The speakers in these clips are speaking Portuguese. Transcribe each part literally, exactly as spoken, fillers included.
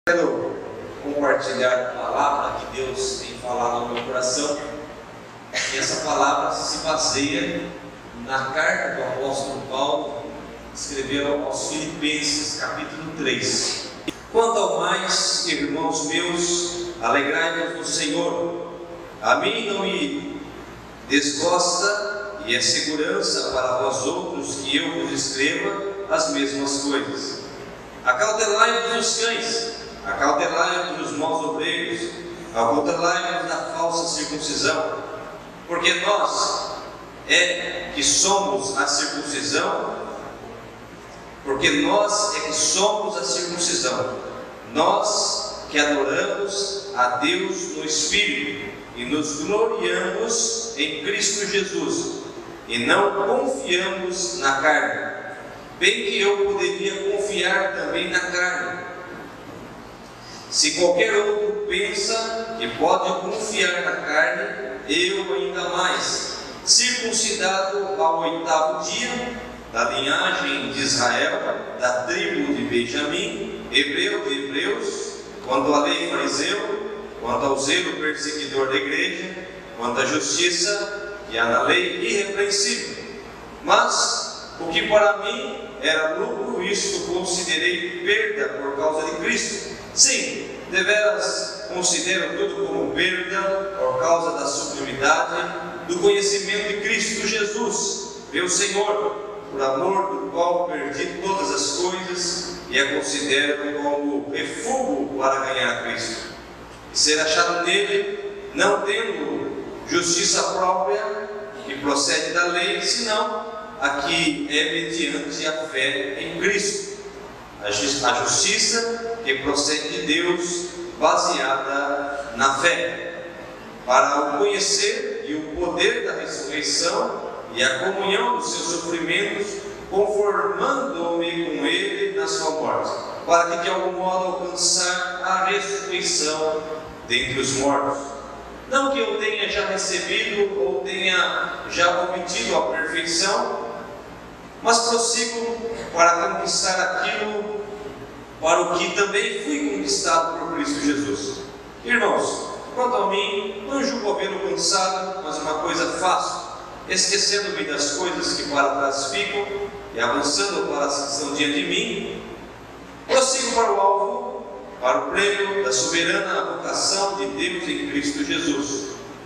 Quero compartilhar a palavra que Deus tem falado no meu coração, e essa palavra se baseia na carta do apóstolo Paulo, que escreveu aos Filipenses, capítulo três. Quanto ao mais, irmãos meus, alegrai-vos no Senhor. A mim não me desgosta, e é segurança para vós outros que eu vos escreva as mesmas coisas. Acautelai-vos dos cães, acautelai-vos dos maus obreiros, acautelai-vos da falsa circuncisão, porque nós é que somos a circuncisão, porque nós é que somos a circuncisão, nós que adoramos a Deus no Espírito e nos gloriamos em Cristo Jesus, e não confiamos na carne, bem que eu poderia confiar também na carne. Se qualquer outro pensa que pode confiar na carne, eu ainda mais, circuncidado ao oitavo dia, da linhagem de Israel, da tribo de Benjamim, hebreu de hebreus, quanto à lei fariseu, quanto ao zelo perseguidor da igreja, quanto à justiça e à na lei irrepreensível. Mas o que para mim era lucro, isto considerei perda por causa de Cristo. Sim, deveras considero tudo como perda por causa da sublimidade do conhecimento de Cristo Jesus, meu Senhor, por amor do qual perdi todas as coisas e a considero como refúgio para ganhar Cristo, e ser achado nele, não tendo justiça própria que procede da lei, senão a que é mediante a fé em Cristo, a justiça que procede de Deus, baseada na fé, para o conhecer e o poder da ressurreição e a comunhão dos seus sofrimentos, conformando-me com ele na sua morte, para que de algum modo alcançar a ressurreição dentre os mortos. Não que eu tenha já recebido ou tenha já obtido a perfeição, mas prossigo para conquistar aquilo para o que também fui conquistado por Cristo Jesus. Irmãos, quanto a mim, não julgo havê-lo cansado, mas uma coisa faço, esquecendo-me das coisas que para trás ficam e avançando para as que estão diante de mim, prossigo para o alvo, para o prêmio da soberana vocação de Deus em Cristo Jesus.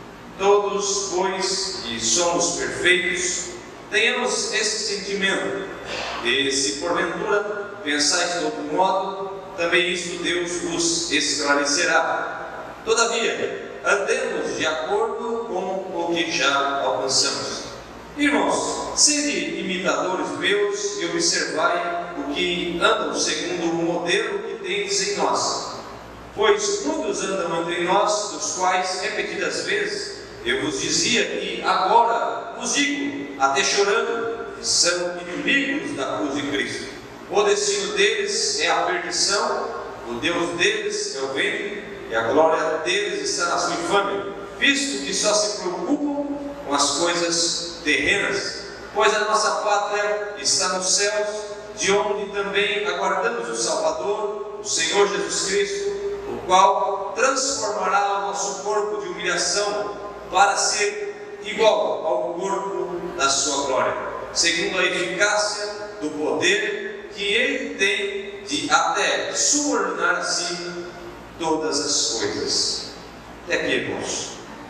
Todos, pois, que somos perfeitos, tenhamos esse sentimento, e se porventura pensais de outro modo, também isso Deus vos esclarecerá. Todavia, andemos de acordo com o que já alcançamos. Irmãos, sede imitadores meus e observai o que andam segundo o modelo que tendes em nós. Pois muitos andam entre nós, dos quais repetidas vezes eu vos dizia e agora vos digo, até chorando, que são inimigos da cruz de Cristo. O destino deles é a perdição, o Deus deles é o ventre, e a glória deles está na sua infâmia, visto que só se preocupam com as coisas terrenas, pois a nossa pátria está nos céus, de onde também aguardamos o Salvador, o Senhor Jesus Cristo, o qual transformará o nosso corpo de humilhação para ser igual ao corpo da sua glória, segundo a eficácia do poder que ele tem de até subordinar a si todas as coisas. Até aqui, irmãos.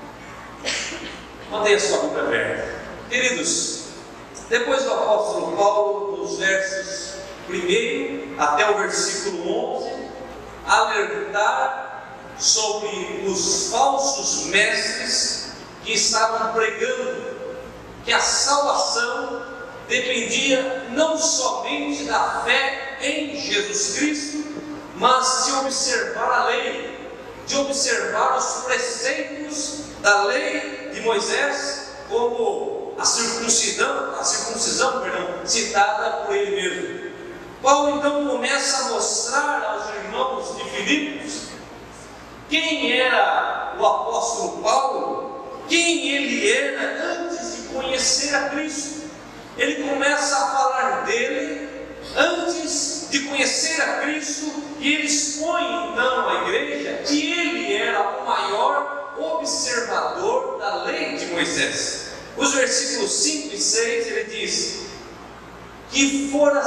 Mantenha sua Bíblia aberta. Queridos, depois do apóstolo Paulo, nos versos primeiro até o versículo onze, alertar sobre os falsos mestres que estavam pregando que a salvação dependia não somente da fé em Jesus Cristo, mas de observar a lei, de observar os preceitos da lei de Moisés, como a circuncisão, a circuncisão, perdão, citada por ele mesmo. Paulo então começa a mostrar aos irmãos de Filipos quem era o apóstolo Paulo, quem ele era antes de conhecer a Cristo. Ele começa a falar dele antes de conhecer a Cristo, e ele expõe então à igreja que ele era o maior observador da lei de Moisés. Os versículos cinco e seis ele diz que fora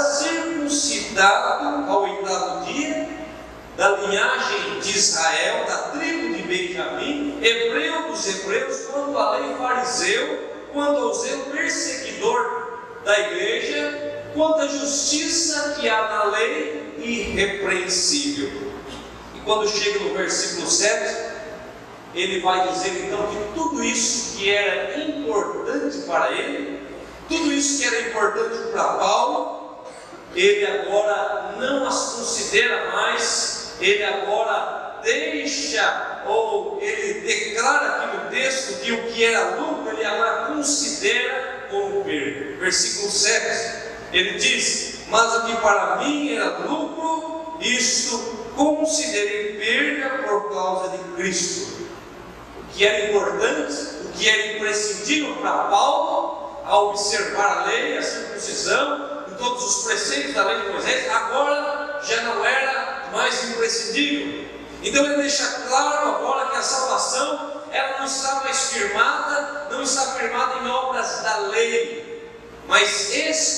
circuncidado ao oitavo dia, da linhagem de Israel, da tribo de Benjamim, hebreu dos hebreus, quanto à lei fariseu, quanto ao zelo perseguidor da igreja, quanto à justiça que há na lei, irrepreensível. E quando chega no versículo sete, ele vai dizer então que tudo isso que era importante para ele, tudo isso que era importante para Paulo, ele agora não as considera mais. Ele agora deixa, ou ele declara aqui no texto que o que era lucro, ele agora considera como perda. Versículo sete, ele diz: mas o que para mim era lucro, isto considerei perda por causa de Cristo. O que era importante, o que era imprescindível para Paulo, ao observar a lei, a circuncisão, e todos os preceitos da lei de Moisés, agora já não era mais imprescindível. Então ele deixa claro agora que a salvação, ela não está mais firmada, não está firmada em obras da lei, mas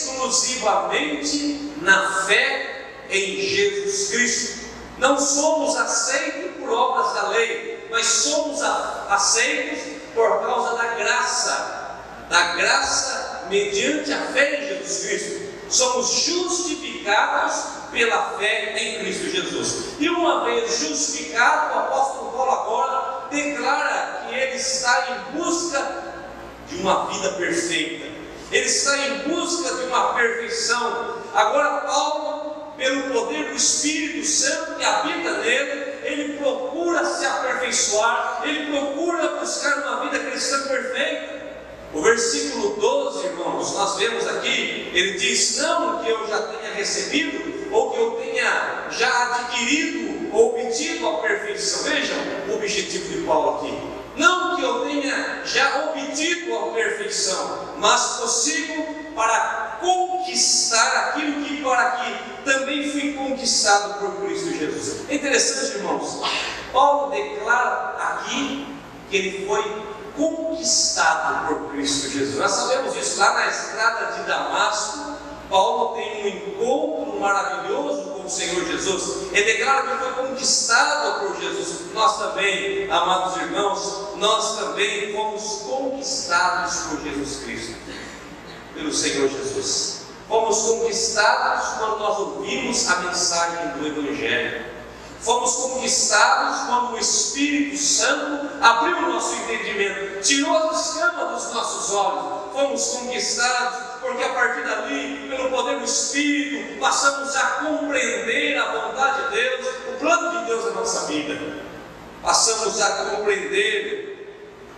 exclusivamente na fé em Jesus Cristo. Não somos aceitos por obras da lei, mas somos aceitos por causa da graça, da graça mediante a fé em Jesus Cristo. Somos justificados pela fé em Cristo Jesus. E uma vez justificado, o apóstolo Paulo agora declara que ele está em busca de uma vida perfeita. Ele está em busca de uma perfeição. Agora Paulo, pelo poder do Espírito Santo que habita nele, ele procura se aperfeiçoar, ele procura buscar uma vida cristã perfeita. O versículo doze, irmãos, nós vemos aqui, ele diz: não que eu já tenha recebido, ou que eu tenha já adquirido ou obtido a perfeição. Vejam o objetivo de Paulo aqui: não que eu tenha já obtido a perfeição, mas prossigo para conquistar aquilo que para que também fui conquistado por Cristo Jesus. É interessante, irmãos, Paulo declara aqui que ele foi conquistado por Cristo Jesus. Nós sabemos isso. Lá na estrada de Damasco, Paulo tem um encontro maravilhoso com o Senhor Jesus. Ele declara que foi conquistado por Jesus. Nós também, amados irmãos, nós também fomos conquistados por Jesus Cristo, pelo Senhor Jesus. Fomos conquistados quando nós ouvimos a mensagem do Evangelho. Fomos conquistados quando o Espírito Santo abriu o nosso entendimento, tirou as escamas dos nossos olhos. Fomos conquistados porque a partir dali, pelo poder do Espírito, passamos a compreender a vontade de Deus, o plano de Deus na nossa vida. Passamos a compreender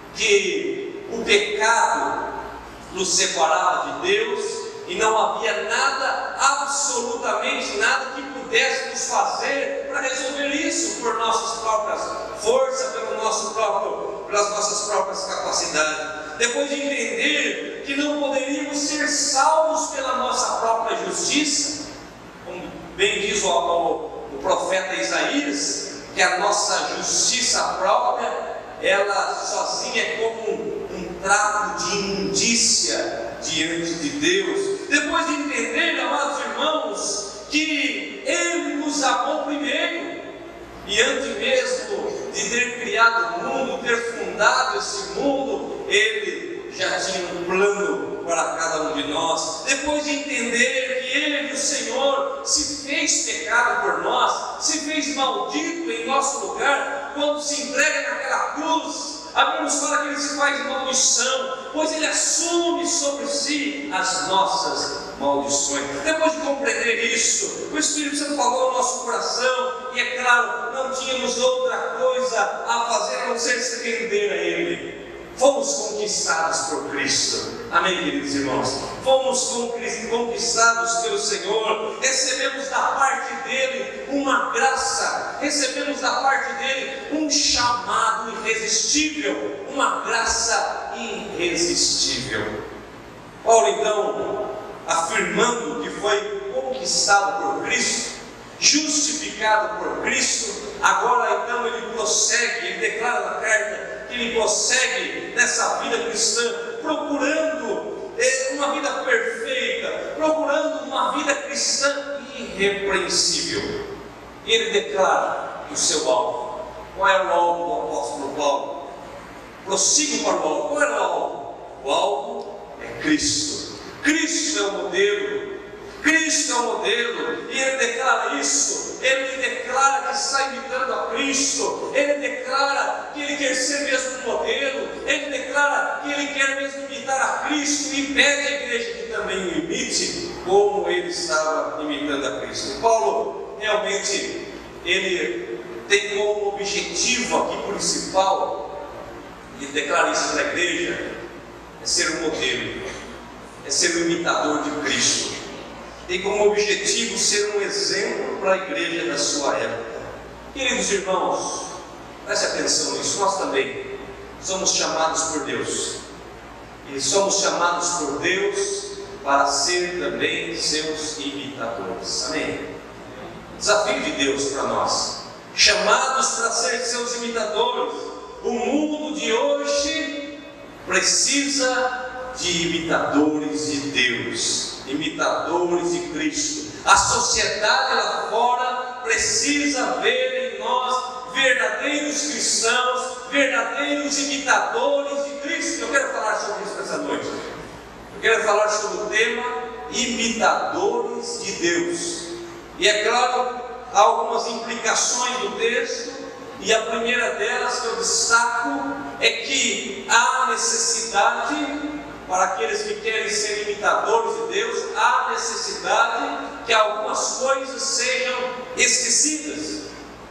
que o pecado nos separava de Deus e não havia nada, absolutamente nada, que pudéssemos fazer para resolver isso por nossas próprias forças, pelo nosso próprio, pelas nossas próprias capacidades. Depois de entender que não poderíamos ser salvos pela nossa própria justiça, como bem diz o, o, o profeta Isaías, que a nossa justiça própria, ela sozinha é como um, um trapo de imundícia diante de Deus. Depois de entender, amados irmãos, que Ele nos amou primeiro, e antes mesmo de ter criado o mundo, ter fundado esse mundo, Ele já tinha um plano para cada um de nós. Depois de entender que Ele, o Senhor, se fez pecado por nós, se fez maldito em nosso lugar, quando se entrega naquela cruz, a Bíblia nos fala que Ele se faz maldição, pois Ele assume sobre si as nossas maldições. Depois de compreender isso, o Espírito Santo falou ao nosso coração, e é claro, não tínhamos outra coisa a fazer a não ser se render a Ele. Fomos conquistados por Cristo. Amém, queridos irmãos? Fomos conquistados pelo Senhor. Recebemos da parte dEle uma graça. Recebemos da parte dEle um chamado irresistível. Uma graça irresistível. Paulo, então, afirmando que foi conquistado por Cristo, justificado por Cristo, agora então ele prossegue, ele declara na carta que ele prossegue nessa vida cristã, procurando uma vida perfeita, procurando uma vida cristã irrepreensível. Ele declara o seu alvo. Qual é o alvo do apóstolo Paulo? Prossigo para o alvo. Qual é o alvo? O alvo é Cristo. Cristo é o modelo. Cristo é o modelo. E ele declara isso. Ele declara que está imitando a Cristo. Ele declara que ele quer ser mesmo um modelo. Ele declara que ele quer mesmo imitar a Cristo. E pede à igreja que também o imite como ele estava imitando a Cristo. Paulo realmente ele tem como objetivo aqui principal, e declara isso para a igreja, é ser um modelo, é ser um imitador de Cristo. Tem como objetivo ser um exemplo para a igreja da sua época. Queridos irmãos, preste atenção nisso. Nós também somos chamados por Deus, e somos chamados por Deus para ser também seus imitadores. Amém? Desafio de Deus para nós, chamados para ser seus imitadores. O mundo de hoje precisa de imitadores de Deus, imitadores de Cristo. A sociedade lá fora precisa ver em nós verdadeiros cristãos, verdadeiros imitadores de Cristo. Eu quero falar sobre isso nessa noite. Eu quero falar sobre o tema imitadores de Deus. E é claro, há algumas implicações do texto, e a primeira delas que eu destaco é que há necessidade, para aqueles que querem ser imitadores de Deus, há necessidade que algumas coisas sejam esquecidas.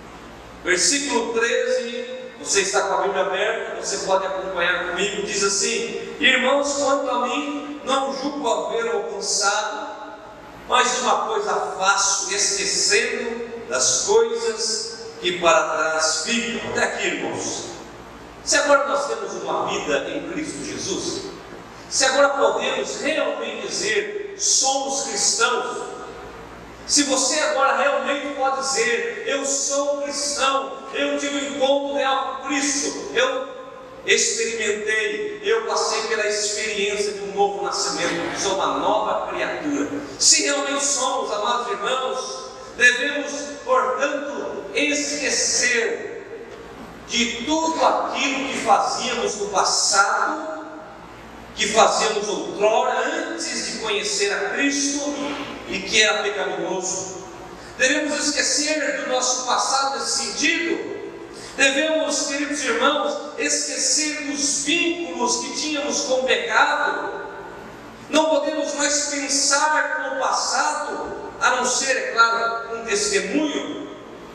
Versículo treze, você está com a Bíblia aberta, você pode acompanhar comigo, diz assim: irmãos, quanto a mim, não julgo haver alcançado, mas uma coisa faço, esquecendo das coisas que para trás ficam. Até aqui, irmãos. Se agora nós temos uma vida em Cristo Jesus, se agora podemos realmente dizer, somos cristãos, se você agora realmente pode dizer, eu sou cristão, eu tive um encontro real com Cristo, eu experimentei, eu passei pela experiência de um novo nascimento, sou uma nova criatura. Se realmente somos, amados irmãos, devemos, portanto, esquecer de tudo aquilo que fazíamos no passado, que fazíamos outrora, antes de conhecer a Cristo, e que era pecaminoso. Devemos esquecer do nosso passado nesse sentido. Devemos, queridos irmãos, esquecer dos vínculos que tínhamos com o pecado. Não podemos mais pensar no passado, a não ser, é claro, um testemunho.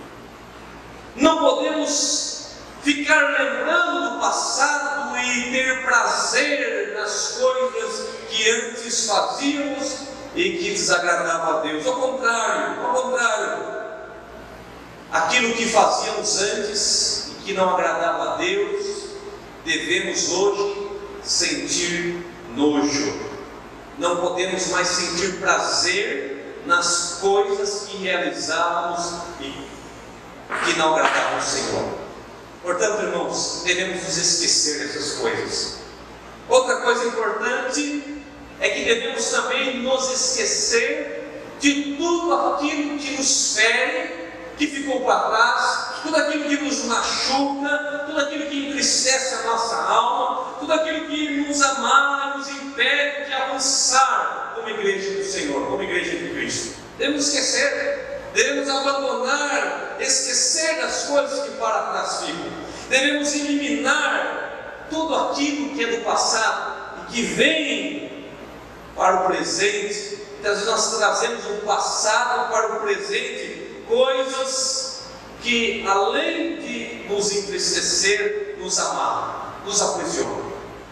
Não podemos ficar lembrando do passado e ter prazer nas coisas que antes fazíamos e que desagradavam a Deus. Ao contrário, ao contrário, aquilo que fazíamos antes e que não agradava a Deus, devemos hoje sentir nojo. Não podemos mais sentir prazer nas coisas que realizávamos e que não agradavam ao Senhor. Portanto, irmãos, devemos nos esquecer dessas coisas. Outra coisa importante é que devemos também nos esquecer de tudo aquilo que nos fere, que ficou para trás, tudo aquilo que nos machuca, tudo aquilo que entristece a nossa alma, tudo aquilo que nos amarra, nos impede de avançar como igreja do Senhor, como igreja de Cristo. Devemos esquecer, devemos abandonar, esquecer das coisas que para trás ficam. Devemos eliminar tudo aquilo que é do passado e que vem para o presente. Então, nós trazemos o passado para o presente, coisas que, além de nos entristecer, nos amarram, nos aprisionam.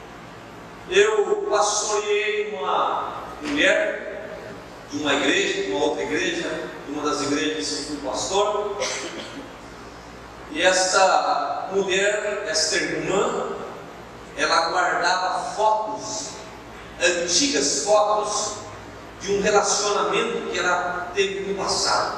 Eu pastoreei uma mulher de uma igreja, de uma outra igreja, de uma das igrejas que eu fui pastor, e esta mulher, esta irmã, ela guardava fotos, antigas fotos de um relacionamento que ela teve no passado,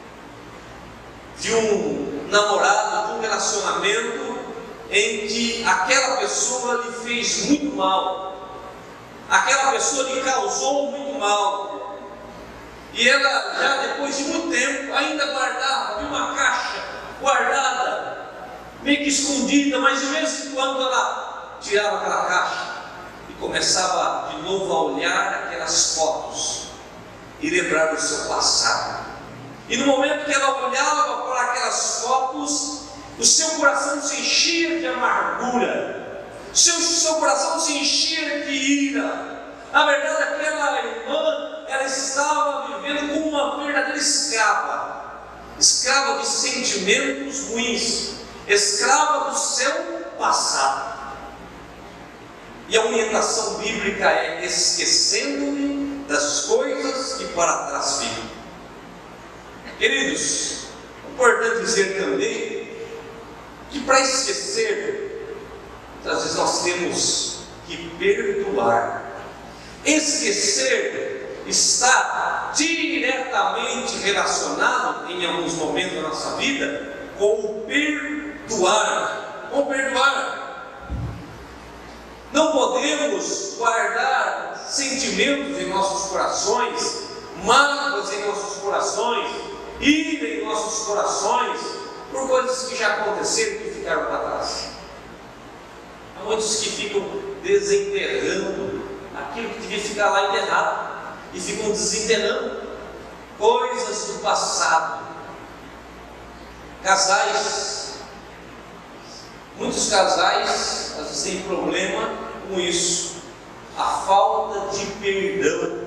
de um namorado, de um relacionamento em que aquela pessoa lhe fez muito mal, aquela pessoa lhe causou muito mal, e ela já depois de muito tempo ainda guardava, havia uma caixa guardada, meio que escondida, mas de vez em quando ela tirava aquela caixa e começava de novo a olhar aquelas fotos e lembrar do seu passado. E no momento que ela olhava para aquelas fotos, o seu coração se enchia de amargura, o seu, seu coração se enchia de ira. Na verdade, aquela irmã, ela estava vivendo como uma verdadeira escrava, escrava de sentimentos ruins, escrava do seu passado. E a orientação bíblica é: esquecendo-me das coisas que para trás ficam. Queridos, é importante dizer também que para esquecer, às vezes nós temos que perdoar. Esquecer está diretamente relacionado, em alguns momentos da nossa vida, com o perdoar. Com o perdoar. Não podemos guardar sentimentos em nossos corações, mágoas em nossos corações, ira em nossos corações, por coisas que já aconteceram e que ficaram para trás. Há muitos que ficam desenterrando aquilo que devia ficar lá enterrado, e ficam desenterrando coisas do passado. Casais, muitos casais às vezes têm problema com isso, a falta de perdão.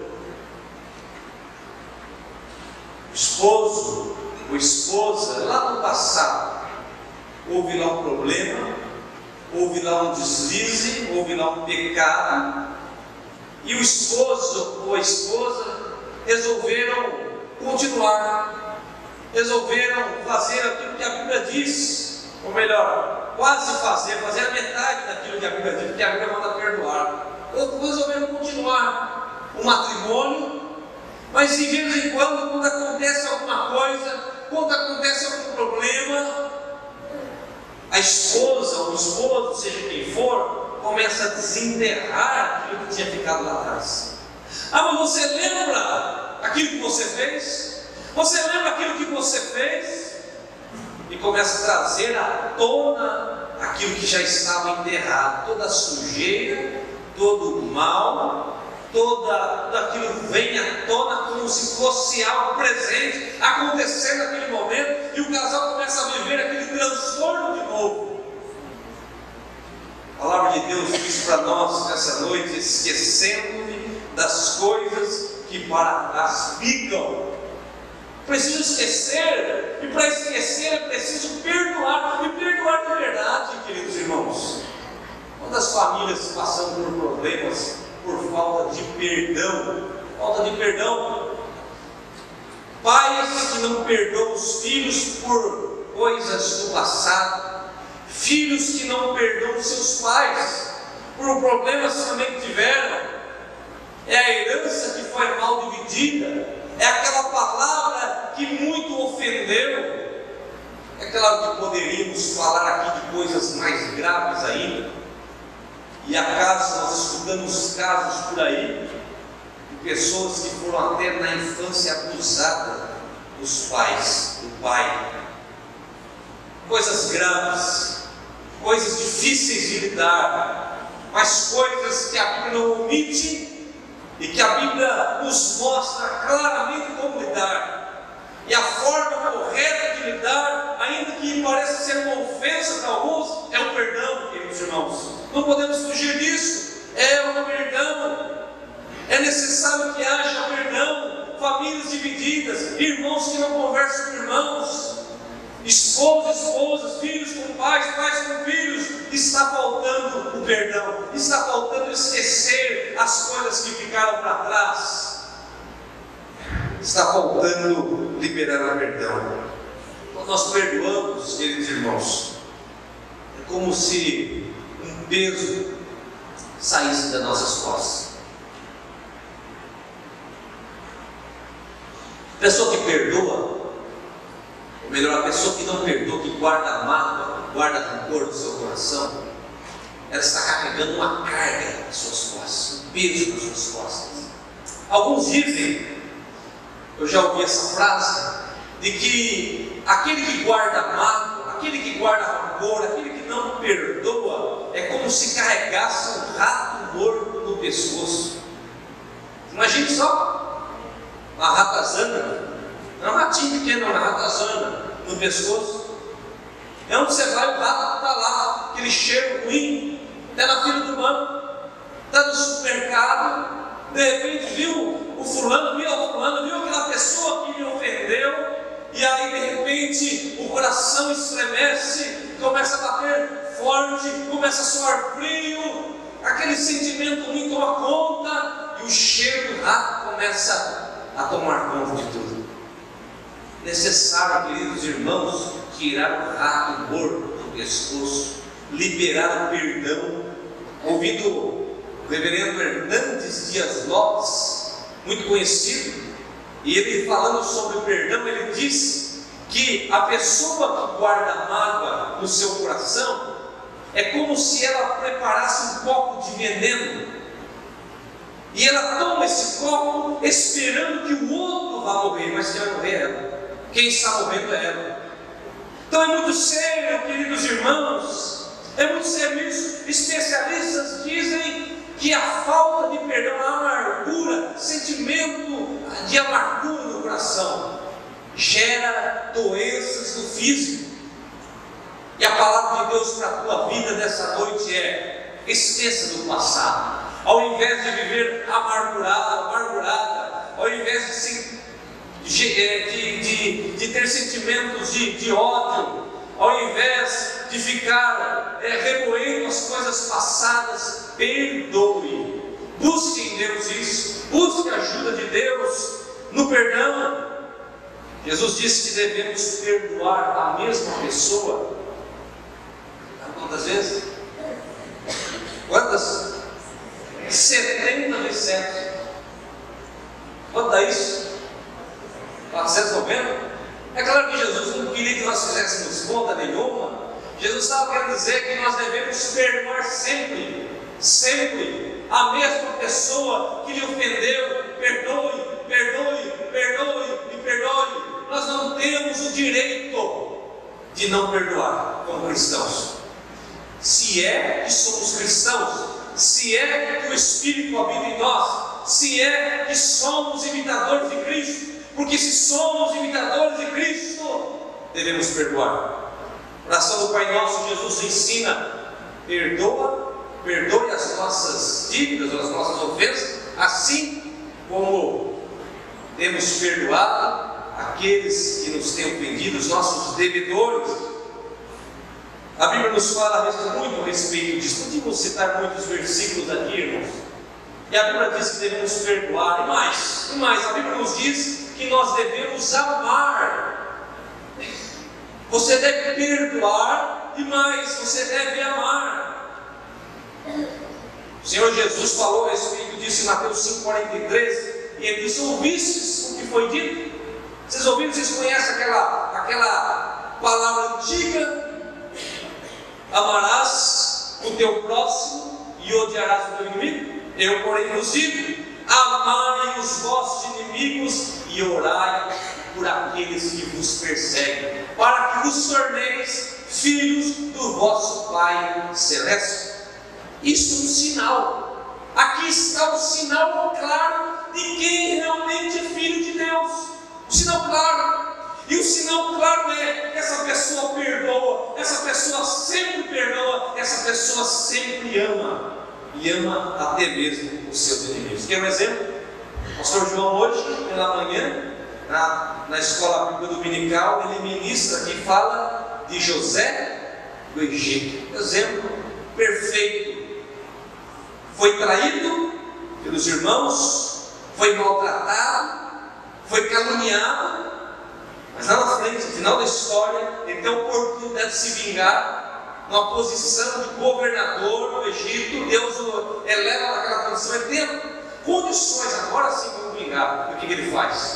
O esposo ou esposa, lá no passado, houve lá um problema, houve lá um deslize, houve lá um pecado, e o esposo ou a esposa resolveram continuar, resolveram fazer aquilo que a Bíblia diz, ou melhor, quase fazer, fazer a metade daquilo que a Bíblia diz, porque a Bíblia manda perdoar. Resolveram continuar o matrimônio, mas de vez em quando, quando acontece alguma coisa, quando acontece algum problema, a esposa ou o esposo, seja quem for, começa a desenterrar aquilo que tinha ficado lá atrás. Ah, mas você lembra aquilo que você fez? Você lembra aquilo que você fez? E começa a trazer à tona aquilo que já estava enterrado, toda a sujeira, todo o mal, toda, tudo aquilo vem à tona como se fosse algo presente, acontecendo naquele momento, e o casal começa a viver aquele transtorno de novo. A palavra de Deus diz para nós nessa noite: esquecendo-me das coisas que para trás ficam. Preciso esquecer, e para esquecer é preciso perdoar, e perdoar de verdade, queridos irmãos. Quantas famílias passam por problemas por falta de perdão? Falta de perdão. Pais que não perdoam os filhos por coisas do passado, filhos que não perdoam seus pais por problemas também que tiveram. É a herança que foi mal dividida, é aquela palavra que muito ofendeu. É claro que poderíamos falar aqui de coisas mais graves ainda, e acaso nós escutamos casos por aí de pessoas que foram até na infância abusadas dos pais, do pai. Coisas graves, coisas difíceis de lidar, mas coisas que a Bíblia não omite e que a Bíblia nos mostra claramente como lidar. E a forma correta de lidar, ainda que pareça ser uma ofensa para alguns, é o perdão, queridos irmãos. Não podemos fugir disso. É o perdão. É necessário que haja perdão. Famílias divididas, irmãos que não conversam com irmãos, esposas, esposas, filhos com pais, pais com filhos. Está faltando o perdão. Está faltando esquecer as coisas que ficaram para trás. Está faltando liberar o perdão. Quando nós perdoamos, queridos irmãos, é como se um peso saísse das nossas costas. pessoa que perdoa, ou melhor, a pessoa que não perdoa, que guarda mágoa, guarda rancor no seu coração, ela está carregando uma carga nas suas costas, um peso nas suas costas. Alguns dizem, eu já ouvi essa frase, de que aquele que guarda mágoa, aquele que guarda rancor, aquele que não perdoa, é como se carregasse um rato morto no pescoço. Imagine só, uma ratazana, não é um ratinho pequeno, é uma ratazana no pescoço. É onde você vai, o rato está lá, aquele cheiro ruim, está na fila do banco, está no supermercado, de repente viu o fulano, viu o fulano, viu aquela pessoa que me ofendeu, e aí de repente o coração estremece, começa a bater forte, começa a soar frio, aquele sentimento ruim toma conta, e o cheiro do rato começa a tomar conta de tudo. Necessário, queridos irmãos, tirar o rato morto do pescoço, liberar o perdão. Ouvindo o reverendo Hernandes Dias Lopes, muito conhecido, e ele falando sobre o perdão, ele diz que a pessoa que guarda mágoa no seu coração é como se ela preparasse um copo de veneno, e ela toma esse copo esperando que o outro vá morrer, mas quem vai morrer é ela. Quem está morrendo é ela. Então é muito sério, queridos irmãos, é muito sério isso. Especialistas dizem que a falta de perdão, a amargura, sentimento de amargura no coração, gera doenças no físico. E a palavra de Deus para a tua vida nessa noite é: esqueça do passado. Ao invés de viver amargurado, amargurada, ao invés de se De, de, de, de ter sentimentos de, de ódio, ao invés de ficar é, remoendo as coisas passadas, perdoe. Busque em Deus isso, busque a ajuda de Deus no perdão. Jesus disse que devemos perdoar a mesma pessoa. Quantas vezes? Quantas? setenta vezes. Quanto dá isso? quatrocentos e noventa? É claro que Jesus não queria que nós fizéssemos conta nenhuma. Jesus estava querendo dizer que nós devemos perdoar sempre, sempre a mesma pessoa que lhe ofendeu. Perdoe, perdoe, perdoe e perdoe. Nós não temos o direito de não perdoar como cristãos. Se é que somos cristãos, se é que o Espírito habita em nós, se é que somos imitadores de Cristo. Porque se somos imitadores de Cristo, devemos perdoar. Oração do Pai Nosso, Jesus ensina: perdoa, perdoe as nossas dívidas, as nossas ofensas, assim como temos perdoado aqueles que nos têm ofendido, os nossos devedores. A Bíblia nos fala muito a respeito disso. Podemos citar muitos versículos aqui, irmãos. E a Bíblia diz que devemos perdoar, e mais, e mais, a Bíblia nos diz que nós devemos amar. Você deve perdoar, e mais, você deve amar. O Senhor Jesus falou a respeito disso em Mateus cinco, quarenta e três, e ele disse: ouvistes o que foi dito? Vocês ouviram, vocês conhecem aquela, aquela palavra antiga: amarás o teu próximo e odiarás o teu inimigo? Eu, porém, vos digo: amai os vossos inimigos e orai por aqueles que vos perseguem, para que vos torneis filhos do vosso Pai Celeste. Isso é um sinal. Aqui está o sinal claro de quem realmente é filho de Deus. O sinal claro. E o sinal claro é que essa pessoa perdoa, essa pessoa sempre perdoa, essa pessoa sempre ama. E ama até mesmo os seus inimigos. Quer um exemplo? O pastor João hoje, pela manhã, na, na escola bíblica dominical, ele ministra aqui, fala de José do Egito. Exemplo perfeito. Foi traído pelos irmãos, foi maltratado, foi caluniado, mas lá na frente, no final da história, ele tem a oportunidade de se vingar. Uma posição de governador no Egito, Deus o eleva naquela condição, ele tem condições, agora sim vamos vingar. E o que ele faz?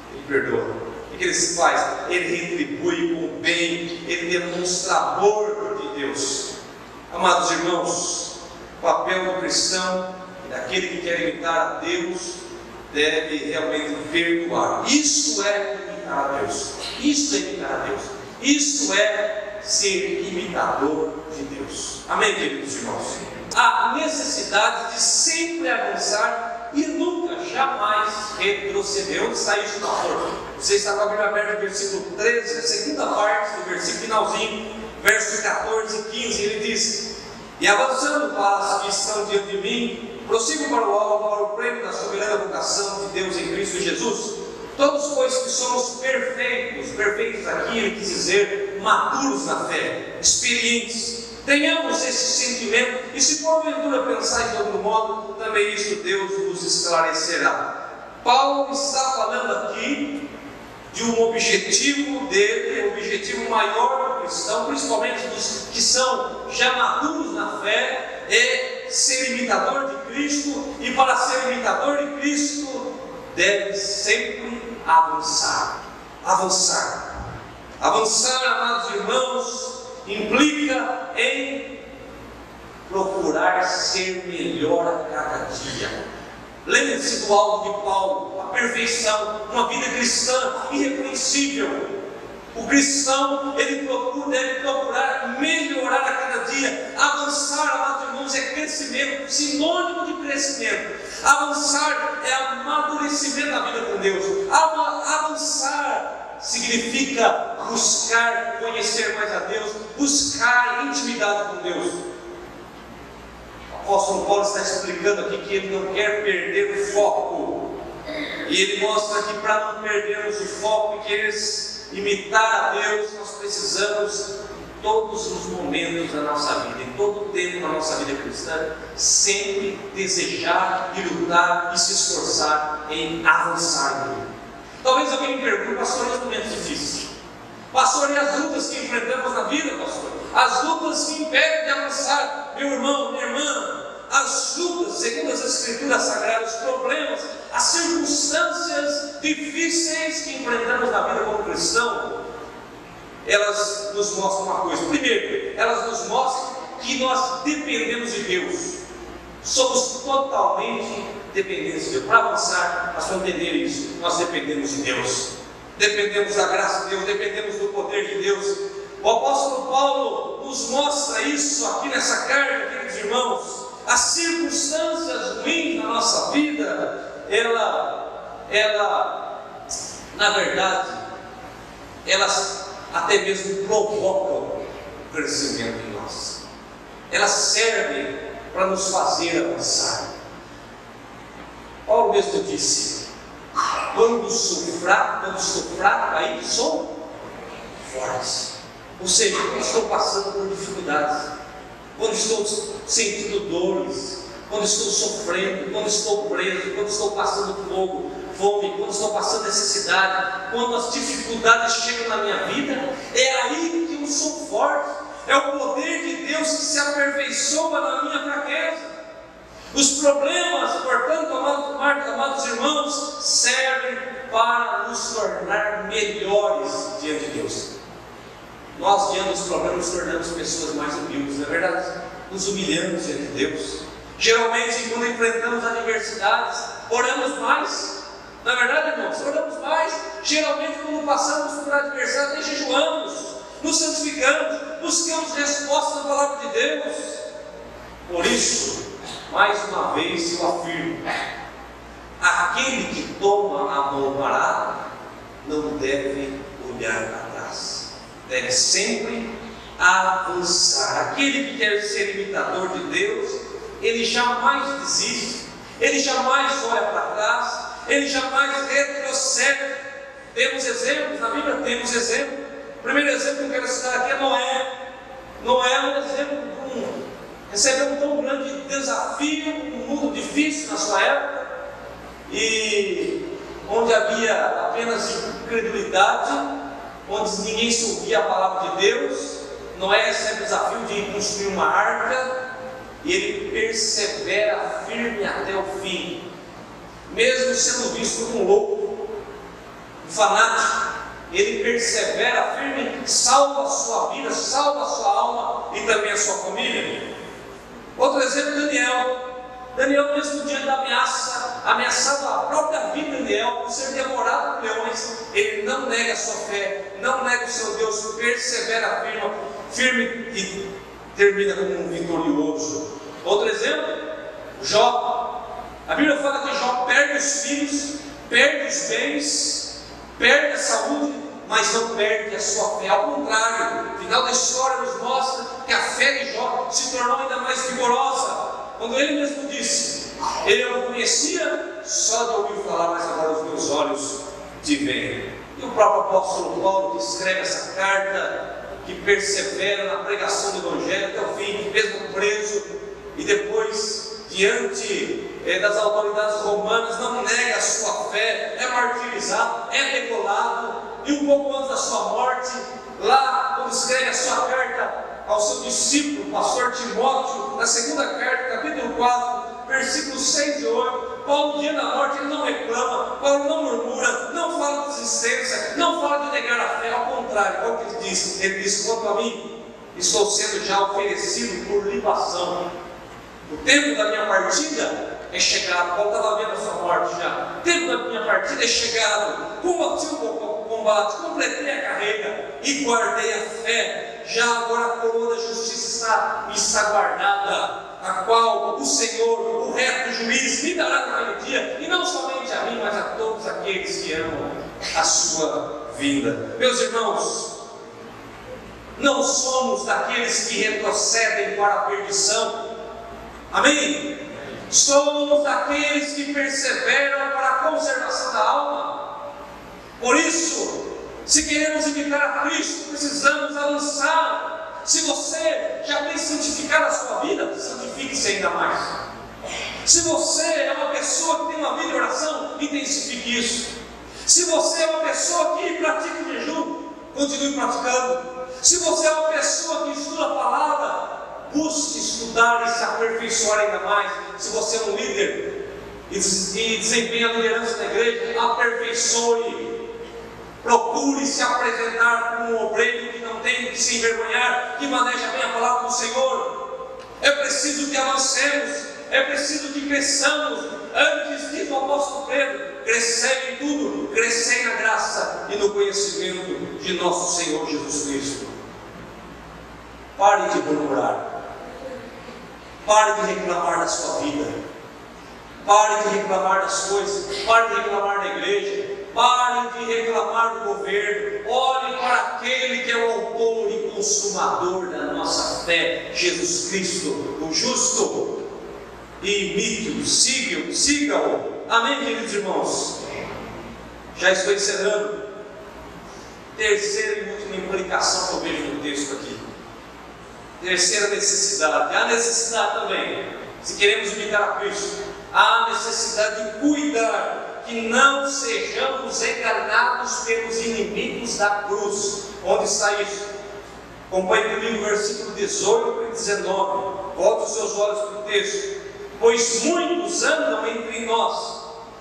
Ele perdoa. O que ele faz? Ele retribui com o bem, ele demonstra amor de Deus. Amados irmãos, o papel do cristão, daquele que quer imitar a Deus, deve realmente perdoar. Isso é imitar a Deus. Isso é imitar a Deus. Isso é ser imitador de Deus. Amém, queridos irmãos? A necessidade de sempre avançar e nunca, jamais retroceder. Onde está isso, pastor? Você está com a Bíblia aberta no versículo treze, a segunda parte do versículo finalzinho, versos catorze e quinze, ele diz: e avançando para as que estão diante de mim, prossigo para o alvo, para o prêmio da soberana vocação de Deus em Cristo Jesus. Todos, pois, que somos perfeitos, perfeitos aqui, ele quis dizer, maduros na fé, experientes, tenhamos esse sentimento, e se porventura pensar de outro modo, também isso Deus nos esclarecerá. Paulo está falando aqui de um objetivo dele, um objetivo maior do cristão, principalmente dos que são já maduros na fé, é ser imitador de Cristo, e para ser imitador de Cristo, deve sempre avançar. Avançar. Avançar, amados irmãos, implica em procurar ser melhor a cada dia. Lembre-se do alvo de Paulo, a perfeição, uma vida cristã irrepreensível. O cristão, ele procura, deve procurar melhorar a cada dia. Avançar, amados irmãos, é crescimento, sinônimo de crescimento. Avançar é amadurecimento da vida com Deus. Avançar significa buscar conhecer mais a Deus, buscar intimidade com Deus. O apóstolo Paulo está explicando aqui que ele não quer perder o foco, e ele mostra que para não perdermos o foco e querer imitar a Deus, nós precisamos, em todos os momentos da nossa vida, em todo o tempo da nossa vida cristã, sempre desejar e lutar e se esforçar em avançar. Talvez alguém me pergunte: pastor, nos momentos difíceis, pastor, e as lutas que enfrentamos na vida, pastor? As lutas que impedem de avançar, meu irmão, minha irmã, as lutas, segundo as Escrituras Sagradas, os problemas, as circunstâncias difíceis que enfrentamos na vida como cristão, elas nos mostram uma coisa. Primeiro, elas nos mostram que nós dependemos de Deus. Somos totalmente dependentes de Deus. Para avançar, nós vamos entender isso. Nós dependemos de Deus. Dependemos da graça de Deus, dependemos do poder de Deus. O apóstolo Paulo nos mostra isso aqui nessa carta, queridos irmãos. As circunstâncias ruins na nossa vida, ela, ela, na verdade, elas até mesmo provocam o crescimento em nós. Elas servem para nos fazer avançar. Paulo mesmo disse: quando sou fraco, quando estou fraco, aí sou forte. Ou seja, quando estou passando por dificuldades, quando estou sentindo dores, quando estou sofrendo, quando estou preso, quando estou passando fogo, fome, quando estou passando necessidade, quando as dificuldades chegam na minha vida, é aí que eu sou forte. É o poder de Deus que se aperfeiçoa na minha fraqueza. Os problemas, portanto, amados, amados irmãos, servem para nos tornar melhores diante de Deus. Nós, diante dos problemas, nos tornamos pessoas mais humildes, não é verdade? Nos humilhamos diante de Deus. Geralmente, quando enfrentamos adversidades, oramos mais. Não é verdade, irmãos? Oramos mais. Geralmente, quando passamos por adversidade, jejuamos, nos santificamos, buscamos respostas na palavra de Deus. Por isso, mais uma vez eu afirmo: aquele que toma a mão parada não deve olhar para trás, deve sempre avançar. Aquele que quer ser imitador de Deus, ele jamais desiste, ele jamais olha para trás, ele jamais retrocede. Temos exemplos na Bíblia, temos exemplos. O primeiro exemplo que eu quero citar aqui é Noé. Noé é um exemplo de um, recebeu um tão grande desafio, um mundo difícil na sua época, e onde havia apenas incredulidade, onde ninguém se ouvia a palavra de Deus. Noé recebe o desafio de construir uma arca, e ele persevera firme até o fim, mesmo sendo visto como louco, um fanático, ele persevera firme, salva a sua vida, salva a sua alma e também a sua família. Outro exemplo, Daniel. Daniel, mesmo diante da ameaça, ameaçado a própria vida de Daniel por ser devorado por leões, ele não nega a sua fé, não nega o seu Deus, persevera firme, firme e termina como um vitorioso. Outro exemplo, Jó. A Bíblia fala que Jó perde os filhos, perde os bens, perde a saúde, mas não perde a sua fé. Ao contrário, o final da história nos mostra que a fé de Jó se tornou ainda mais vigorosa. Quando ele mesmo disse: ele eu não conhecia, só de ouvir falar, mas agora os meus olhos te veem. E o próprio apóstolo Paulo, que escreve essa carta, que persevera na pregação do Evangelho até o fim, mesmo preso, e depois, diante eh, das autoridades romanas, não nega a sua fé, é martirizado, é degolado, e um pouco antes da sua morte, lá, quando escreve a sua carta ao seu discípulo, o pastor Timóteo, na segunda carta, capítulo quatro, versículos seis e oito, Paulo, diante da morte, ele não reclama, Paulo não murmura, não fala de desistência, não fala de negar a fé, ao contrário, olha o que ele diz. Ele diz: quanto a mim, estou sendo já oferecido por libação. O tempo da minha partida é chegado. Paulo estava vendo a sua morte já. O tempo da minha partida é chegado. Combati o combate, completei a carreira e guardei a fé. Já agora a coroa da justiça está, está guardada, a qual o Senhor, o reto juiz, me dará naquele dia, e não somente a mim, mas a todos aqueles que amam a sua vinda. Meus irmãos, não somos daqueles que retrocedem para a perdição, amém? Somos daqueles que perseveram para a conservação da alma. Por isso, se queremos imitar a Cristo, precisamos avançar. Se você já tem santificado a sua vida, santifique-se ainda mais. Se você é uma pessoa que tem uma vida de oração, intensifique isso. Se você é uma pessoa que pratica o jejum, continue praticando. Se você é uma pessoa que estuda a palavra, busque estudar e se aperfeiçoar ainda mais. Se você é um líder e desempenha a liderança da igreja, aperfeiçoe. Procure se apresentar como um obreiro que não tem que se envergonhar, que maneja bem a palavra do Senhor. É preciso que avancemos, é preciso que cresçamos. Antes disso, o apóstolo Pedro: crescei em tudo, crescei na graça e no conhecimento de nosso Senhor Jesus Cristo. Pare de murmurar, pare de reclamar da sua vida, pare de reclamar das coisas, pare de reclamar da igreja, pare de reclamar do governo. Olhe para aquele que é o autor e consumador da nossa fé, Jesus Cristo, o justo, e imite-o, siga-o, siga-o. Amém, queridos irmãos? Já estou encerrando. Terceira e última implicação que eu vejo no texto aqui. Terceira necessidade. Há necessidade também, se queremos imitar a Cristo, há necessidade de cuidar que não sejamos enganados pelos inimigos da cruz. Onde está isso? Acompanhe comigo o versículo dezoito e dezenove. Volte os seus olhos para o texto. Pois muitos andam entre nós,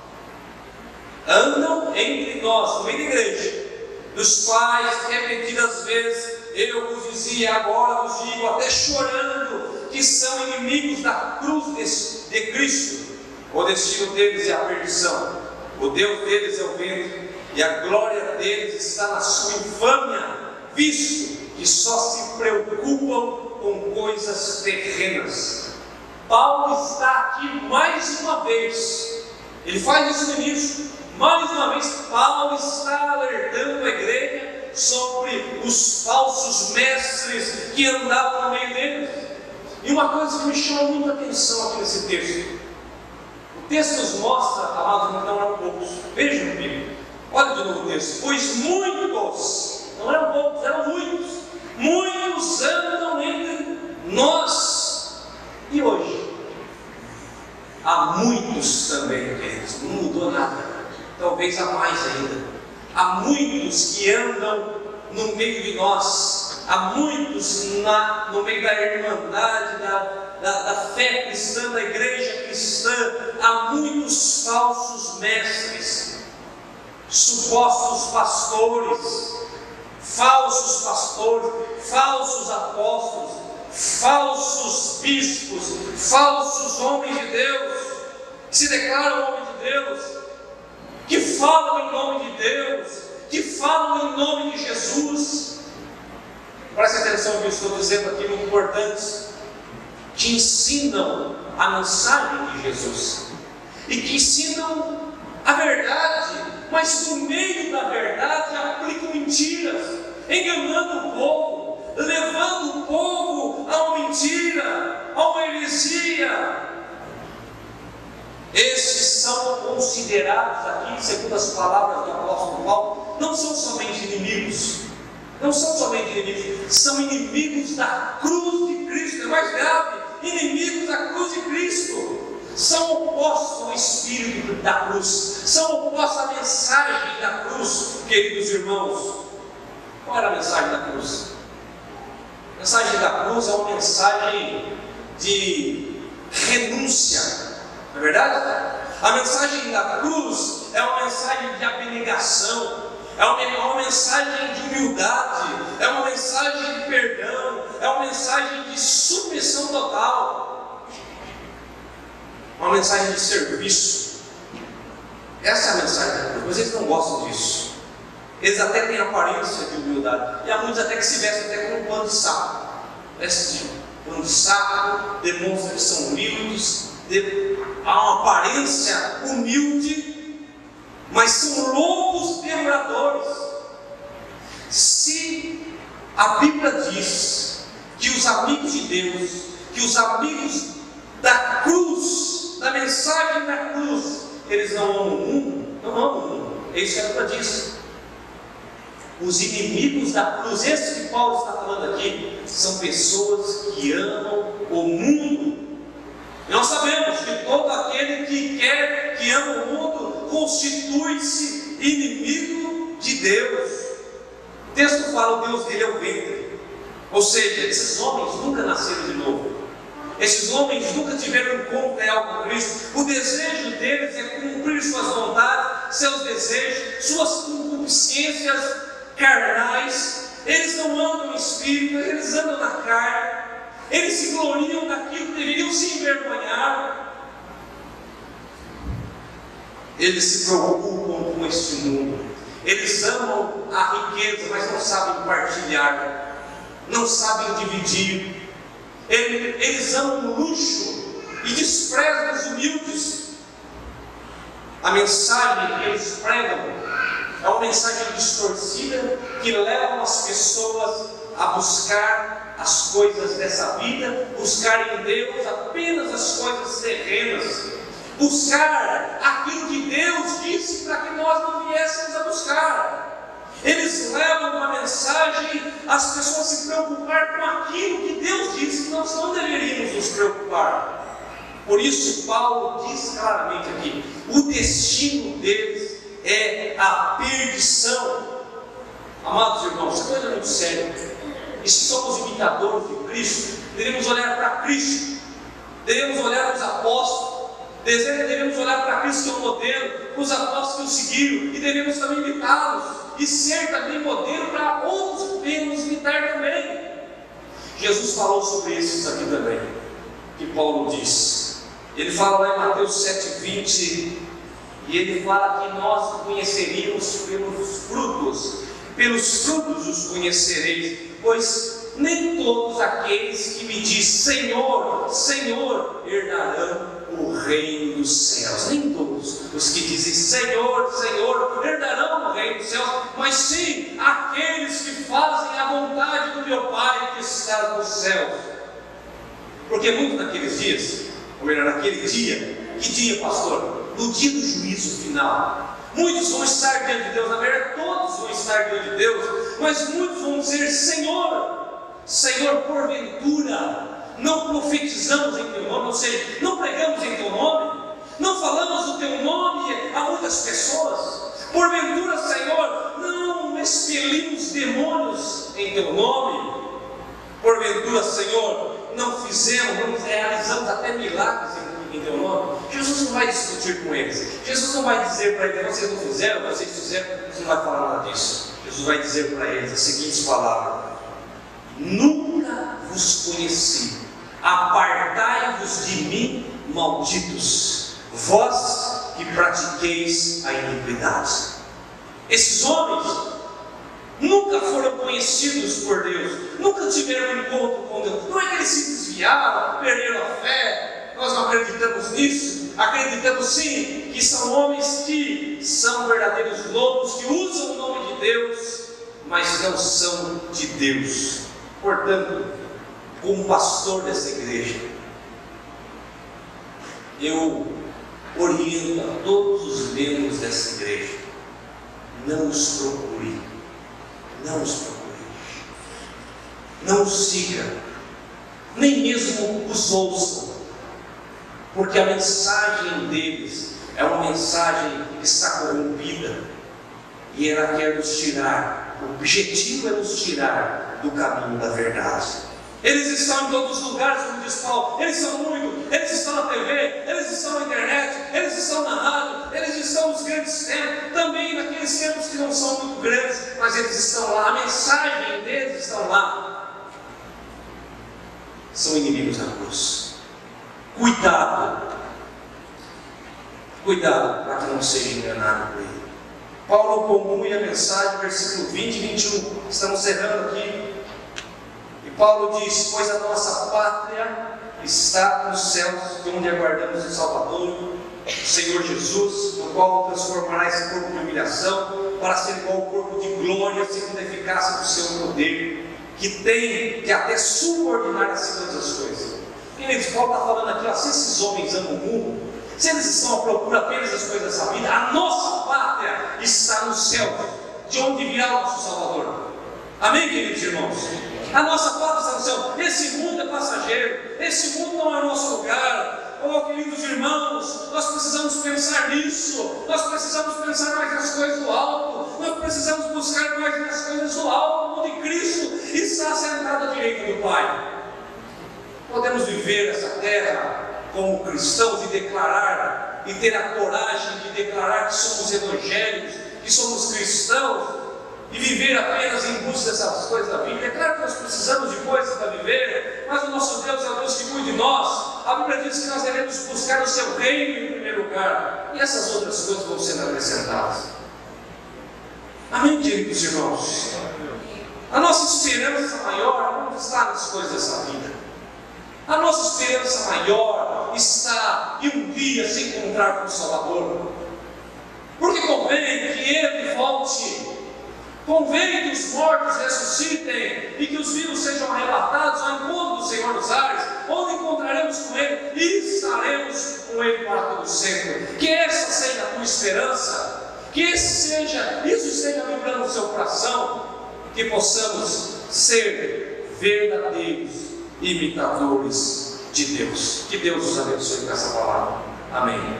andam entre nós, no meio da igreja, dos quais repetidas vezes eu vos dizia, agora vos digo, até chorando, que são inimigos da cruz de, de Cristo. O destino deles é a perdição, o Deus deles é o vento, e a glória deles está na sua infâmia, visto que só se preocupam com coisas terrenas. Paulo está aqui mais uma vez, ele faz isso no início, mais uma vez Paulo está alertando a igreja sobre os falsos mestres que andavam no meio deles. E uma coisa que me chama muita atenção aqui nesse texto, o texto nos mostra, amados, que não eram poucos. Vejam comigo, olha de novo o texto. Pois muitos, não eram poucos, eram muitos, muitos andam entre nós. E hoje? Há muitos também, queridos, não mudou nada, talvez há mais ainda. Há muitos que andam no meio de nós, há muitos na, no meio da irmandade, da, da, da fé cristã, da igreja cristã, há muitos falsos mestres. supostos pastores, falsos pastores, falsos apóstolos, falsos bispos, falsos homens de Deus, que se declaram homens de Deus, que falam em nome de Deus, que falam em nome de Jesus. Preste atenção no que eu estou dizendo aqui, muito importante. Que ensinam a mensagem de Jesus e que ensinam a verdade, mas no meio da verdade aplicam mentiras, enganando o povo, levando o povo a uma mentira, a uma heresia. Estes são considerados aqui, segundo as palavras do apóstolo Paulo, não são somente inimigos, não são somente inimigos, são inimigos da cruz de Cristo. É mais grave, inimigos da cruz de Cristo, são opostos ao espírito da cruz, são opostos à mensagem da cruz, queridos irmãos. Qual era a mensagem da cruz? A mensagem da cruz é uma mensagem de renúncia, não é verdade? A mensagem da cruz é uma mensagem de abnegação, é uma, é uma mensagem de humildade, é uma mensagem de perdão, é uma mensagem de submissão total, uma mensagem de serviço. Essa é a mensagem da cruz, mas eles não gostam disso. Eles até têm aparência de humildade, e há muitos até que se vestem até com um pano de saco. Veste pano de saco, demonstra que são humildes, de, há uma aparência humilde, mas são lobos devoradores. Se a Bíblia diz que os amigos de Deus, que os amigos da cruz, da mensagem da cruz, eles não amam o mundo, não amam o mundo, é isso que a Bíblia diz. Os inimigos da cruz, esses que Paulo está falando aqui, são pessoas que amam o mundo. Nós sabemos que todo aquele que quer, que ama o mundo, constitui-se inimigo de Deus. O texto fala, o Deus dele é o ventre. Ou seja, esses homens nunca nasceram de novo. Esses homens nunca tiveram um encontro real com Cristo. O desejo deles é cumprir suas vontades, seus desejos, suas concupiscências carnais. Eles não andam no espírito, eles andam na carne. Eles se gloriam daquilo que deveriam se envergonhar. Eles se preocupam com este mundo. Eles amam a riqueza, mas não sabem partilhar, não sabem dividir. Eles amam o luxo e desprezam os humildes. A mensagem que eles pregam é uma mensagem distorcida que leva as pessoas a buscar as coisas dessa vida, buscar em Deus apenas as coisas terrenas, buscar aquilo que Deus disse para que nós não viéssemos a buscar. Eles levam uma mensagem às pessoas se preocupar com aquilo que Deus disse que nós não deveríamos nos preocupar. Por isso Paulo diz claramente aqui, o destino deles é a perdição. Amados irmãos, isso é coisa muito séria. E se somos imitadores de Cristo, devemos olhar para Cristo, devemos olhar para os apóstolos, devemos olhar para Cristo que é o modelo, para os apóstolos que o seguiram, e devemos também imitá-los, e ser também modelo para outros que venham nos imitar também. Jesus falou sobre esses aqui também, que Paulo diz. Ele fala lá em Mateus sete, vinte, e ele fala que nós conheceríamos pelos frutos, pelos frutos os conhecereis, pois nem todos aqueles que me dizem Senhor, Senhor, herdarão o reino dos céus. Nem todos os que dizem Senhor, Senhor, herdarão o reino dos céus, mas sim aqueles que fazem a vontade do meu Pai que está nos céus. Porque muito naqueles dias, ou melhor, naquele dia, que dia, pastor? No dia do juízo final. Muitos vão estar diante de Deus, na verdade todos vão estar diante de Deus, mas muitos vão dizer Senhor, Senhor, porventura não profetizamos em Teu nome, ou seja, não pregamos em Teu nome, não falamos o Teu nome a muitas pessoas, porventura, Senhor, não expelimos demônios em Teu nome, porventura, Senhor, não fizemos, não realizamos até milagres em em teu nome, Jesus não vai discutir com eles. Jesus não vai dizer para eles: vocês não fizeram, vocês fizeram. Jesus não vai falar nada disso. Jesus vai dizer para eles as seguintes palavras: nunca vos conheci, apartai-vos de mim, malditos, vós que pratiqueis a iniquidade. Esses homens nunca foram conhecidos por Deus, nunca tiveram um encontro com Deus. Não é que eles se desviaram, perderam a fé. Nós não acreditamos nisso. Acreditamos sim que são homens que são verdadeiros lobos, que usam o nome de Deus, mas não são de Deus. Portanto, como pastor dessa igreja, eu oriento a todos os membros dessa igreja: não os procure, não os procure, não os siga, nem mesmo os ouçam, porque a mensagem deles é uma mensagem que está corrompida e ela quer nos tirar, o objetivo é nos tirar do caminho da verdade. Eles estão em todos os lugares, como diz Paulo, eles são muito, eles estão na T V, eles estão na internet, eles estão na rádio, eles estão nos grandes templos, também naqueles tempos que não são muito grandes, mas eles estão lá, a mensagem deles está lá. São inimigos da cruz. Cuidado, cuidado para que não seja enganado por ele. Paulo conclui a mensagem, versículo vinte e vinte e um, estamos errando aqui. E Paulo diz: pois a nossa pátria está nos céus, de onde aguardamos o Salvador, o Senhor Jesus, no qual transformará esse corpo de humilhação para ser igual ao corpo de glória, segundo a eficácia do seu poder, que tem que até subordinar acima das coisas. Queridos, Paulo está falando aqui, ó, se esses homens amam o mundo, se eles estão à procura apenas das coisas dessa vida, a nossa pátria está no céu, de onde virá o nosso Salvador. Amém, queridos irmãos? A nossa pátria está no céu. Esse mundo é passageiro, esse mundo não é o nosso lugar. Oh, queridos irmãos, nós precisamos pensar nisso, nós precisamos pensar mais nas coisas do alto, nós precisamos buscar mais nas coisas do alto, onde Cristo está sentado à direita do Pai. Podemos viver essa terra como cristãos e declarar, e ter a coragem de declarar que somos evangélicos, que somos cristãos, e viver apenas em busca dessas coisas da vida. É claro que nós precisamos de coisas para viver, mas o nosso Deus é o Deus que cuida de nós. A Bíblia diz que nós devemos buscar o seu reino em primeiro lugar, e essas outras coisas vão sendo acrescentadas. Amém, queridos irmãos? A nossa esperança maior não está nas coisas dessa vida. A nossa esperança maior está em um dia se encontrar com o Salvador, porque convém que Ele volte, convém que os mortos ressuscitem e que os vivos sejam arrebatados ao encontro do Senhor dos ares, onde encontraremos com Ele e estaremos com Ele para todo sempre. Que essa seja a tua esperança, que esse seja, isso esteja vibrando no seu coração, que possamos ser verdadeiros imitadores de Deus. Que Deus os abençoe com essa palavra. Amém.